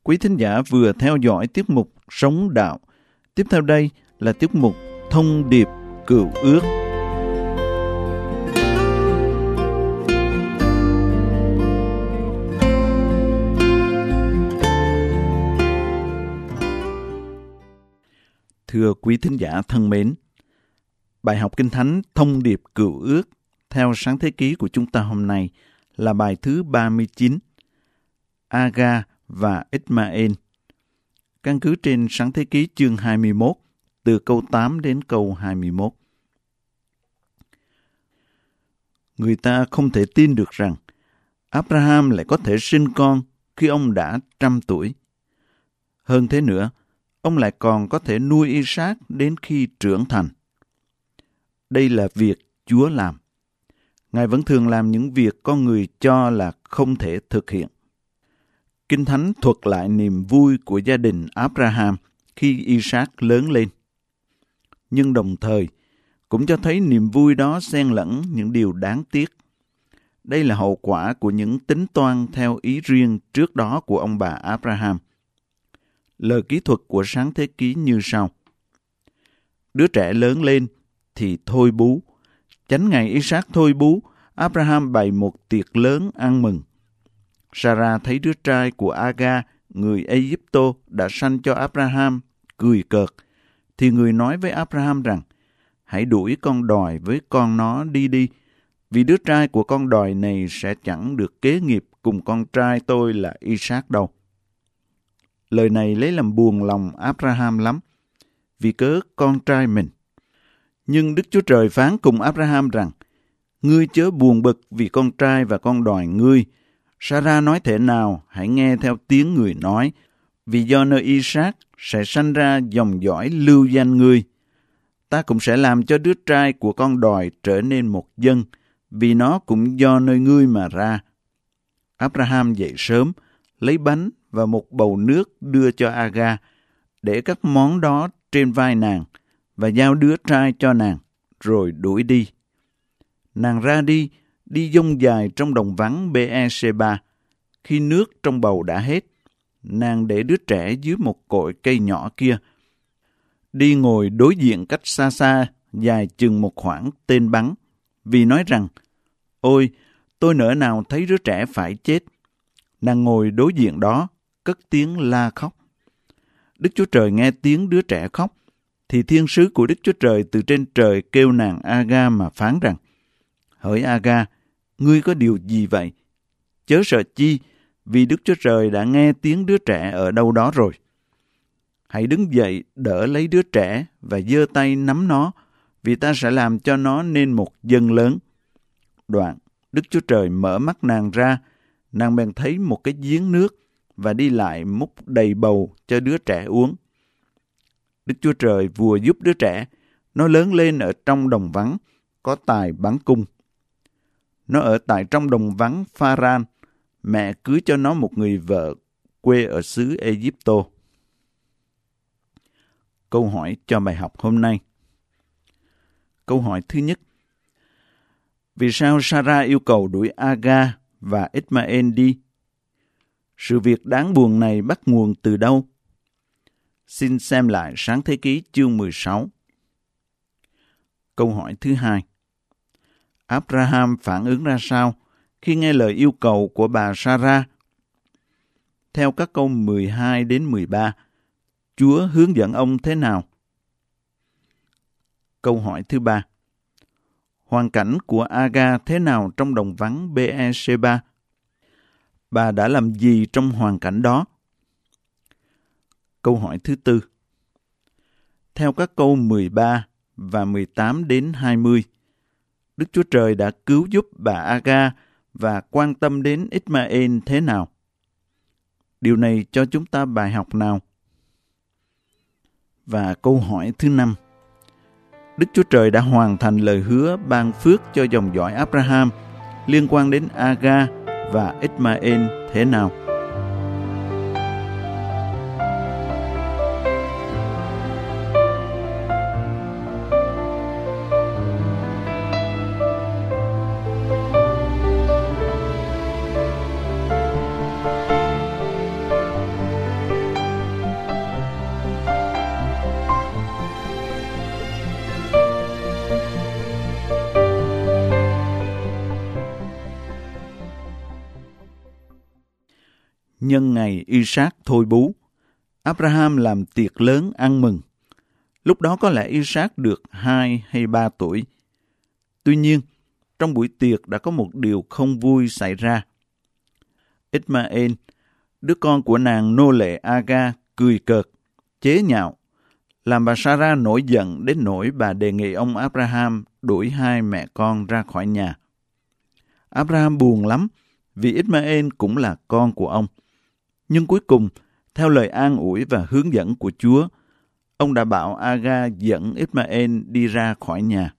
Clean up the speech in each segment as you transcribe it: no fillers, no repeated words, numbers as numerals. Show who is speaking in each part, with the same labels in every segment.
Speaker 1: Quý thính giả vừa theo dõi tiết mục Sống Đạo. Tiếp theo đây là tiết mục Thông điệp Cựu Ước. Thưa quý thính giả thân mến, bài học Kinh Thánh Thông điệp Cựu Ước theo Sáng Thế Ký của chúng ta hôm nay là bài thứ 39, Aga và Ishmael. Căn cứ trên Sáng Thế Ký chương 21, từ câu 8 đến câu 21. Người ta không thể tin được rằng Abraham lại có thể sinh con khi ông đã 100 tuổi. Hơn thế nữa, ông lại còn có thể nuôi Isaac đến khi trưởng thành. Đây là việc Chúa làm. Ngài vẫn thường làm những việc con người cho là không thể thực hiện. Kinh Thánh thuật lại niềm vui của gia đình Abraham khi Isaac lớn lên. Nhưng đồng thời cũng cho thấy niềm vui đó xen lẫn những điều đáng tiếc. Đây là hậu quả của những tính toán theo ý riêng trước đó của ông bà Abraham. Lời kỹ thuật của Sáng Thế Ký như sau. Đứa trẻ lớn lên thì thôi bú. Chánh ngày Isaac thôi bú, Abraham bày một tiệc lớn ăn mừng. Sarah thấy đứa trai của Aga, người Ai-cập đã sanh cho Abraham, cười cợt, thì người nói với Abraham rằng, hãy đuổi con đòi với con nó đi, vì đứa trai của con đòi này sẽ chẳng được kế nghiệp cùng con trai tôi là Isaac đâu. Lời này lấy làm buồn lòng Abraham lắm, vì cớ con trai mình. Nhưng Đức Chúa Trời phán cùng Abraham rằng, ngươi chớ buồn bực vì con trai và con đòi ngươi. Sarah nói thế nào, hãy nghe theo tiếng người nói, vì do nơi Isaac sẽ sanh ra dòng dõi lưu danh ngươi. Ta cũng sẽ làm cho đứa trai của con đòi trở nên một dân, vì nó cũng do nơi ngươi mà ra. Abraham dậy sớm, lấy bánh và một bầu nước đưa cho Aga, để các món đó trên vai nàng, và giao đứa trai cho nàng, rồi đuổi đi. Nàng ra đi dông dài trong đồng vắng Be-e-sê-ba. Khi nước trong bầu đã hết, nàng để đứa trẻ dưới một cội cây nhỏ kia. Đi ngồi đối diện cách xa xa, dài chừng một khoảng tên bắn, vì nói rằng, ôi, tôi nỡ nào thấy đứa trẻ phải chết. Nàng ngồi đối diện đó, cất tiếng la khóc. Đức Chúa Trời nghe tiếng đứa trẻ khóc, thì thiên sứ của Đức Chúa Trời từ trên trời kêu nàng Aga mà phán rằng, hỡi Aga, ngươi có điều gì vậy? Chớ sợ chi, vì Đức Chúa Trời đã nghe tiếng đứa trẻ ở đâu đó rồi. Hãy đứng dậy đỡ lấy đứa trẻ và giơ tay nắm nó, vì ta sẽ làm cho nó nên một dân lớn. Đoạn, Đức Chúa Trời mở mắt nàng ra, nàng bèn thấy một cái giếng nước và đi lại múc đầy bầu cho đứa trẻ uống. Đức Chúa Trời vừa giúp đứa trẻ, nó lớn lên ở trong đồng vắng, có tài bắn cung. Nó ở tại trong đồng vắng Pha-ran, mẹ cưới cho nó một người vợ quê ở xứ Ai-cập. Câu hỏi cho bài học hôm nay. Câu hỏi thứ nhất. Vì sao Sarah yêu cầu đuổi Aga và Ishmael đi? Sự việc đáng buồn này bắt nguồn từ đâu? Xin xem lại Sáng Thế Ký chương 16. Câu hỏi thứ hai. Abraham phản ứng ra sao khi nghe lời yêu cầu của bà Sarah? Theo các câu 12 đến 13, Chúa hướng dẫn ông thế nào? Câu hỏi thứ ba. Hoàn cảnh của Aga thế nào trong đồng vắng Be-e-sê-ba? Bà đã làm gì trong hoàn cảnh đó? Câu hỏi thứ tư. Theo các câu 13 và 18 đến 20, Đức Chúa Trời đã cứu giúp bà Aga và quan tâm đến Ishmael thế nào? Điều này cho chúng ta bài học nào? Và câu hỏi thứ năm. Đức Chúa Trời đã hoàn thành lời hứa ban phước cho dòng dõi Abraham liên quan đến Aga và Ishmael thế nào? Nhân ngày Isaac thôi bú, Abraham làm tiệc lớn ăn mừng. Lúc đó có lẽ Isaac được 2 hay 3 tuổi. Tuy nhiên, trong buổi tiệc đã có một điều không vui xảy ra. Ismael, đứa con của nàng nô lệ Aga, cười cợt, chế nhạo, làm bà Sarah nổi giận đến nỗi bà đề nghị ông Abraham đuổi 2 mẹ con ra khỏi nhà. Abraham buồn lắm vì Ismael cũng là con của ông. Nhưng cuối cùng, theo lời an ủi và hướng dẫn của Chúa, ông đã bảo Aga dẫn Ismael đi ra khỏi nhà.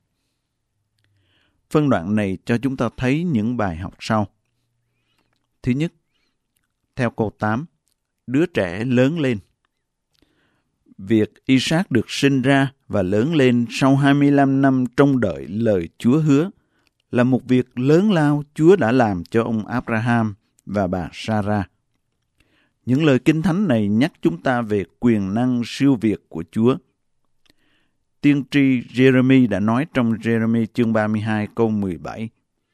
Speaker 1: Phân đoạn này cho chúng ta thấy những bài học sau. Thứ nhất, theo câu 8, đứa trẻ lớn lên. Việc Isaac được sinh ra và lớn lên sau 25 năm trông đợi lời Chúa hứa là một việc lớn lao Chúa đã làm cho ông Abraham và bà Sarah. Những lời Kinh Thánh này nhắc chúng ta về quyền năng siêu việt của Chúa. Tiên tri Jeremy đã nói trong Jeremy chương 32 câu 17: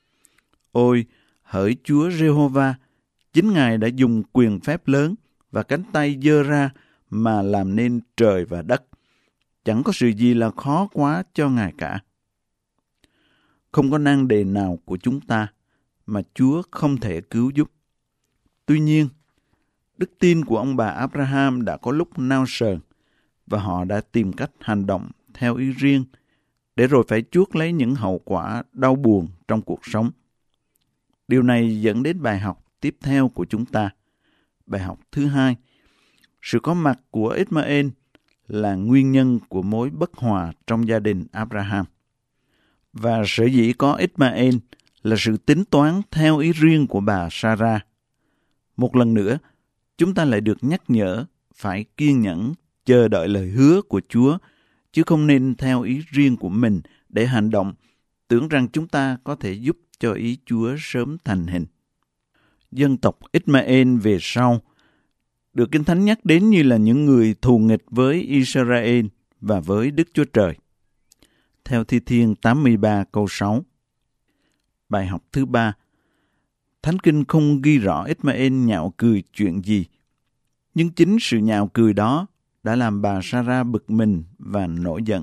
Speaker 1: Ôi, hỡi Chúa Giê-hô-va, chính Ngài đã dùng quyền phép lớn và cánh tay giơ ra mà làm nên trời và đất. Chẳng có sự gì là khó quá cho Ngài cả. Không có nan đề nào của chúng ta mà Chúa không thể cứu giúp. Tuy nhiên, đức tin của ông bà Abraham đã có lúc nao sờn và họ đã tìm cách hành động theo ý riêng để rồi phải chuốc lấy những hậu quả đau buồn trong cuộc sống. Điều này dẫn đến bài học tiếp theo của chúng ta. Bài học thứ hai, sự có mặt của Ismael là nguyên nhân của mối bất hòa trong gia đình Abraham. Và sở dĩ có Ismael là sự tính toán theo ý riêng của bà Sarah. Một lần nữa, chúng ta lại được nhắc nhở phải kiên nhẫn chờ đợi lời hứa của Chúa, chứ không nên theo ý riêng của mình để hành động, tưởng rằng chúng ta có thể giúp cho ý Chúa sớm thành hình. Dân tộc Ismael về sau được Kinh Thánh nhắc đến như là những người thù nghịch với Israel và với Đức Chúa Trời. Theo Thi Thiên 83 câu 6. Bài học thứ ba, Thánh Kinh không ghi rõ Ismael nhạo cười chuyện gì, nhưng chính sự nhạo cười đó đã làm bà Sarah bực mình và nổi giận.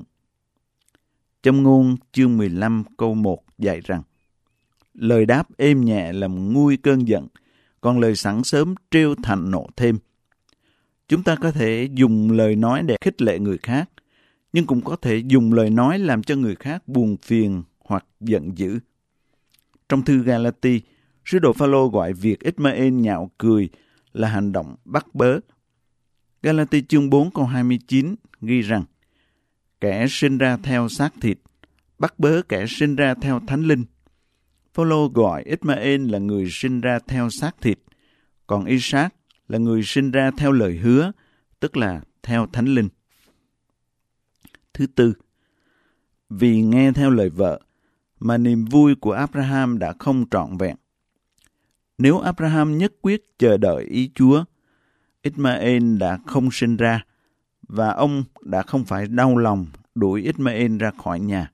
Speaker 1: Châm ngôn chương 15 câu 1 dạy rằng, lời đáp êm nhẹ làm nguôi cơn giận, còn lời sẵn sớm trêu thành nộ thêm. Chúng ta có thể dùng lời nói để khích lệ người khác, nhưng cũng có thể dùng lời nói làm cho người khác buồn phiền hoặc giận dữ. Trong thư Galati, sứ đồ Phao-lô gọi việc Ismael nhạo cười là hành động bắt bớ. Galati chương 4 câu 29 ghi rằng, kẻ sinh ra theo xác thịt, bắt bớ kẻ sinh ra theo thánh linh. Phao-lô gọi Ismael là người sinh ra theo xác thịt, còn Isaac là người sinh ra theo lời hứa, tức là theo thánh linh. Thứ tư, vì nghe theo lời vợ mà niềm vui của Abraham đã không trọn vẹn. Nếu Abraham nhất quyết chờ đợi ý Chúa, Ismael đã không sinh ra và ông đã không phải đau lòng đuổi Ismael ra khỏi nhà.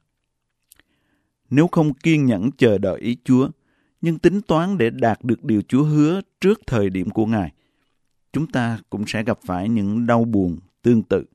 Speaker 1: Nếu không kiên nhẫn chờ đợi ý Chúa, nhưng tính toán để đạt được điều Chúa hứa trước thời điểm của Ngài, chúng ta cũng sẽ gặp phải những đau buồn tương tự.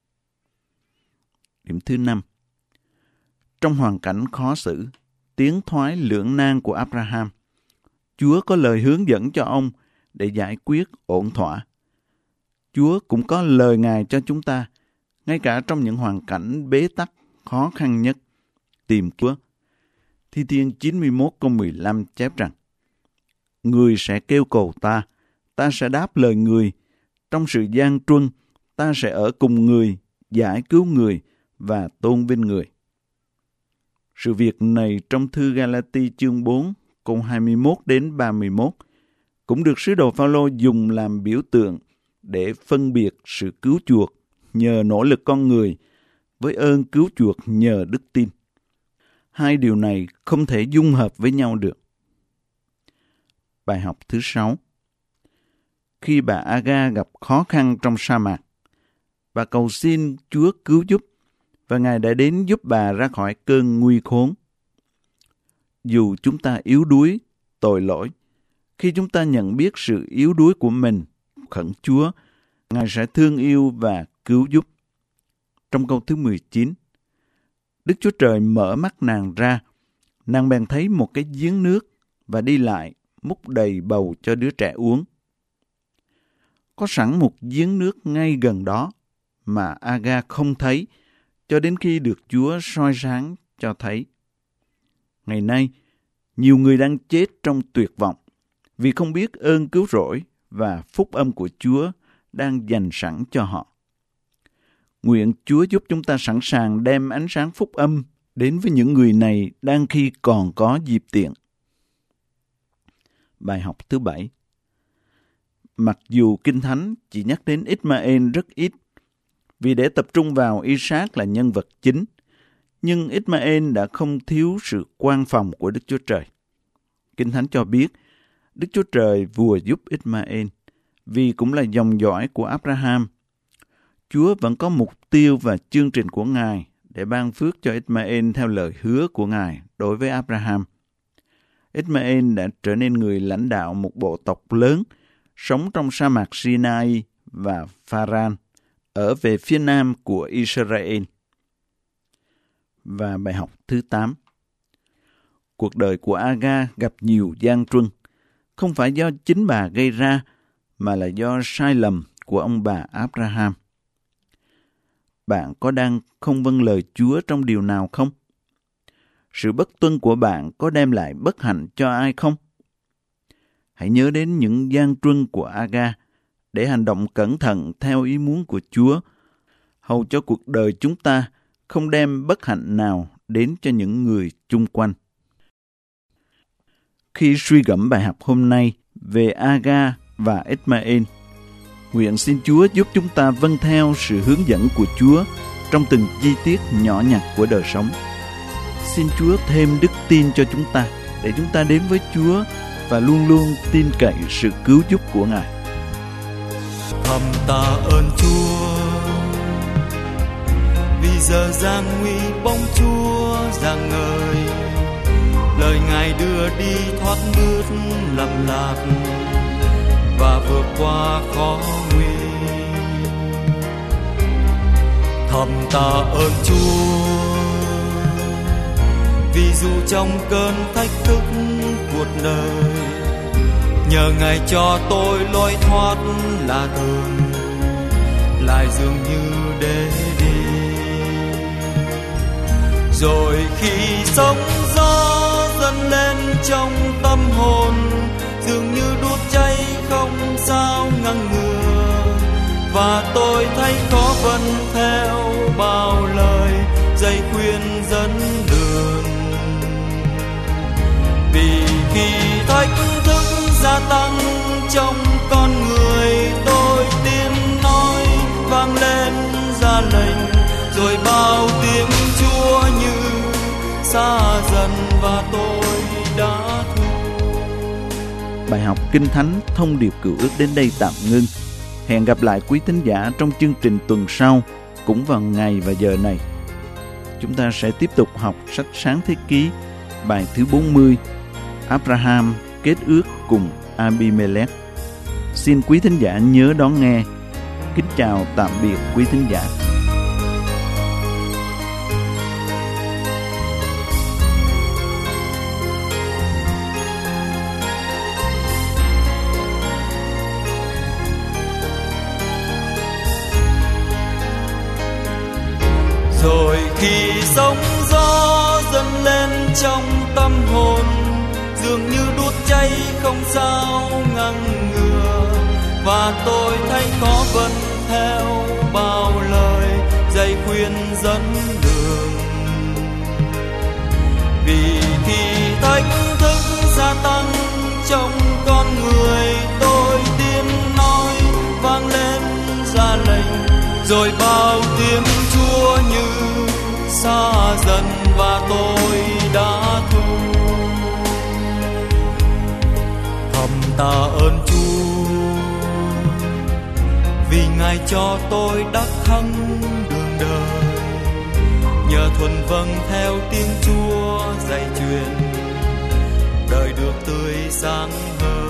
Speaker 1: Điểm thứ 5. Trong hoàn cảnh khó xử, tiến thoái lưỡng nan của Abraham, Chúa có lời hướng dẫn cho ông để giải quyết ổn thỏa. Chúa cũng có lời Ngài cho chúng ta, ngay cả trong những hoàn cảnh bế tắc khó khăn nhất, tìm Chúa. Thi Thiên 91 câu 15 chép rằng, người sẽ kêu cầu ta sẽ đáp lời người, trong sự gian truân, ta sẽ ở cùng người, giải cứu người và tôn vinh người. Sự việc này trong thư Galati chương 4 câu 21 đến 31 cũng được sứ đồ Phao-lô dùng làm biểu tượng để phân biệt sự cứu chuộc nhờ nỗ lực con người với ơn cứu chuộc nhờ đức tin. Hai điều này không thể dung hợp với nhau được. Bài học thứ 6. Khi bà Aga gặp khó khăn trong sa mạc, bà cầu xin Chúa cứu giúp và Ngài đã đến giúp bà ra khỏi cơn nguy khốn. Dù chúng ta yếu đuối, tội lỗi, Khi chúng ta nhận biết sự yếu đuối của mình, khẩn Chúa, Ngài sẽ thương yêu và cứu giúp. Trong câu thứ 19, Đức Chúa Trời mở mắt nàng ra, nàng bèn thấy một cái giếng nước và đi lại, múc đầy bầu cho đứa trẻ uống. Có sẵn một giếng nước ngay gần đó mà Aga không thấy cho đến khi được Chúa soi sáng cho thấy. Ngày nay, nhiều người đang chết trong tuyệt vọng vì không biết ơn cứu rỗi và phúc âm của Chúa đang dành sẵn cho họ. Nguyện Chúa giúp chúng ta sẵn sàng đem ánh sáng phúc âm đến với những người này đang khi còn có dịp tiện. Bài học thứ 7. Mặc dù Kinh Thánh chỉ nhắc đến Ishmael rất ít, vì để tập trung vào Isaac là nhân vật chính, nhưng Ishmael đã không thiếu sự quan phòng của Đức Chúa Trời. Kinh Thánh cho biết, Đức Chúa Trời vừa giúp Ishmael, vì cũng là dòng dõi của Abraham. Chúa vẫn có mục tiêu và chương trình của Ngài để ban phước cho Ishmael theo lời hứa của Ngài đối với Abraham. Ishmael đã trở nên người lãnh đạo một bộ tộc lớn, sống trong sa mạc Sinai và Pharan, ở về phía nam của Israel. Và bài học thứ 8. Cuộc đời của Aga gặp nhiều gian truân, không phải do chính bà gây ra, mà là do sai lầm của ông bà Abraham. Bạn có đang không vâng lời Chúa trong điều nào không? Sự bất tuân của bạn có đem lại bất hạnh cho ai không? Hãy nhớ đến những gian truân của Aga để hành động cẩn thận theo ý muốn của Chúa, hầu cho cuộc đời chúng ta không đem bất hạnh nào đến cho những người chung quanh. Khi suy gẫm bài học hôm nay về Aga và Ishmael, nguyện xin Chúa giúp chúng ta vâng theo sự hướng dẫn của Chúa trong từng chi tiết nhỏ nhặt của đời sống. Xin Chúa thêm đức tin cho chúng ta để chúng ta đến với Chúa và luôn luôn tin cậy sự cứu giúp của Ngài.
Speaker 2: Thầm tạ ơn Chúa vì giờ gian nguy bóng Chúa rạng ngời, lời Ngài đưa đi thoát nước lầm lạc và vượt qua khó nguy. Thầm tạ ơn Chúa vì dù trong cơn thách thức cuộc đời, nhờ Ngài cho tôi lối thoát lạ thường, lại dường như để đi. Rồi khi sóng gió dâng lên trong tâm hồn, dường như đốt cháy không sao ngăn ngừa, và tôi thấy khó vân theo bao lời dạy khuyên dẫn đường. Vì khi thách thức gia tăng trong con người, tôi tin nói vang lên ra lệnh, rồi bao tiếng Chúa như xa dần và tôi đã thu.
Speaker 1: Bài học Kinh Thánh Thông điệp Cựu Ước đến đây tạm ngưng. Hẹn gặp lại quý thính giả trong chương trình tuần sau, cũng vào ngày và giờ này. Chúng ta sẽ tiếp tục học sách Sáng Thế Ký, bài thứ 40, Abraham kết ước cùng Abimelech. Xin quý thính giả nhớ đón nghe. Kính chào tạm biệt quý thính giả.
Speaker 2: Rồi khi sóng gió dâng lên trong tâm hồn, dường như đốt cháy không sao ngăn ngừa, và tôi thấy khó vân theo bao lời dạy khuyên dẫn đường. Vì khi thách thức gia tăng trong con người, tôi tin nói vang lên ra lệnh, rồi bao tiếng Chúa như xa dần và tôi đã thu. Thầm tạ ơn Chúa vì Ngài cho tôi đắc thắng đường đời, nhờ thuần vâng theo tiếng Chúa dạy truyền, đời được tươi sáng hơn.